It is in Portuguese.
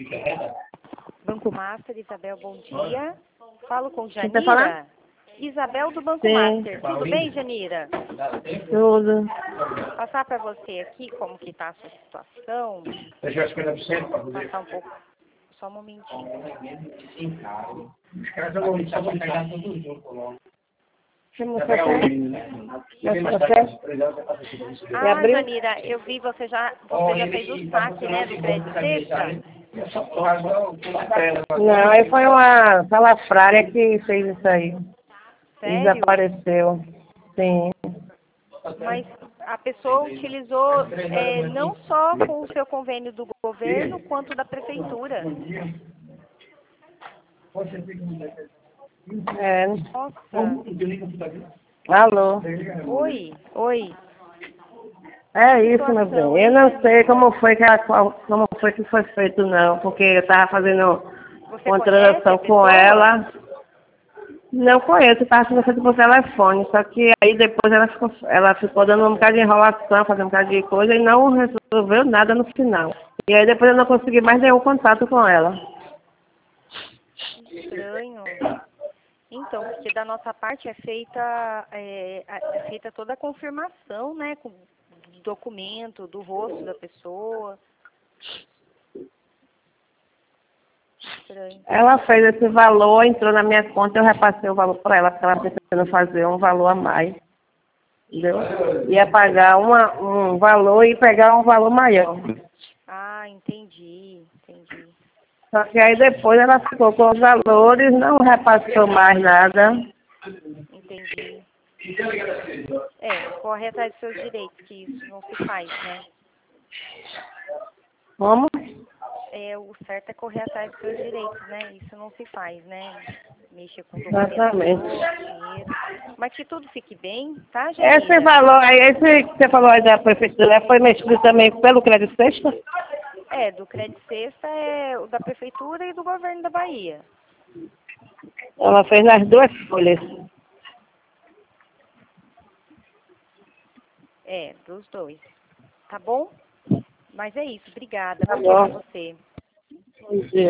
Banco Master, Isabel, bom dia. Falo com Quem tá falando? Janira. Isabel do Banco Sim. Master. Tudo bem, Janira? Tudo. Passar para você aqui como que está a sua situação. Passar um pouco. Só um momentinho. Chama você? Ah, Janira, eu vi, você já fez o saque, né, do Crédito Sexta? Não, aí foi uma salafrária que fez isso aí. Sério? Desapareceu. Sim. Mas a pessoa utilizou não só com o seu convênio do governo, quanto da prefeitura. É. Nossa. Alô? Oi. É isso, meu Situação, bem. Eu hein, não sei Janira? como foi que foi feito, não, porque eu estava fazendo Você uma conhece a transação com pessoa? ela. Não conheço, estava conversando por telefone, só que aí depois ela ficou dando um bocado de enrolação, fazendo um bocado de coisa e não resolveu nada no final. E aí depois eu não consegui mais nenhum contato com ela. Estranho. Então, porque da nossa parte é feita toda a confirmação, né, com do documento, do rosto da pessoa. Estranho. Ela fez esse valor, entrou na minha conta, eu repassei o valor para ela, porque ela estava pensando fazer um valor a mais. Entendeu? Ia pagar um valor e pegar um valor maior. Ah, entendi. Só que aí depois ela ficou com os valores, não repassou mais nada. Entendi. Corre atrás dos seus direitos, que isso não se faz, né? Como? O certo é correr atrás dos seus direitos, né? Isso não se faz, né? Mexer com Exatamente. documento, dinheiro. Mas que tudo fique bem, tá, Esse Janira? valor aí, esse que você falou aí da prefeitura, foi mexido também pelo Crédito Sexta? Do Crédito Sexta é o da Prefeitura e do Governo da Bahia. Ela fez as duas folhas. Dos dois. Tá bom? Mas é isso, obrigada. Tá Bom dia pra bom. você. Bom dia.